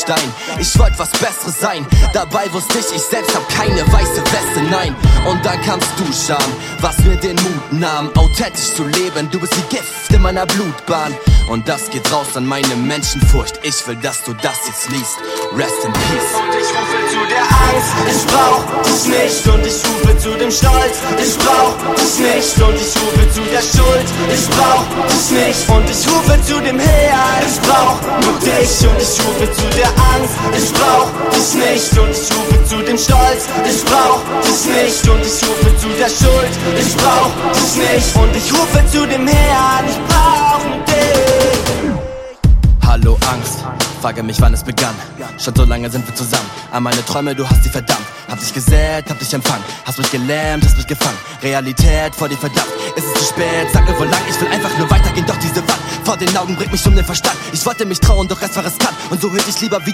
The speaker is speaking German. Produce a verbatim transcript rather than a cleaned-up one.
Stein. Ich wollte was Besseres sein, dabei wusste ich, ich selbst hab keine weiße Weste, nein. Und dann kamst du, Scham, was mir den Mut nahm, authentisch zu leben. Du bist wie Gift in meiner Blutbahn. Und das geht raus an meine Menschenfurcht. Ich will, dass du das jetzt liest. Rest in Peace. Und ich rufe zu der Angst, ich brauch dich nicht. Und ich rufe zu dem Stolz, ich brauch dich nicht. Und ich rufe zu der Schuld, ich brauch dich nicht. Und ich rufe zu dem Herrn, ich brauch nur dich. Und ich rufe zu der Angst, ich brauch dich nicht. Und ich rufe zu dem Stolz, ich brauch dich nicht. Und ich rufe zu der Schuld, ich brauch dich nicht. Und ich rufe zu dem Herrn, ich brauch nur dich. Hallo Angst, frage mich wann es begann. Schon so lange sind wir zusammen. An meine Träume, du hast sie verdammt. Hab dich gesät, hab dich empfangen. Hast mich gelähmt, hast mich gefangen. Realität vor dir verdammt. Ist es zu spät, sag mir wo lang. Ich will einfach nur weitergehen, doch diese Wand vor den Augen bringt mich um den Verstand. Ich wollte mich trauen, doch es war riskant. Und so hätte ich lieber wie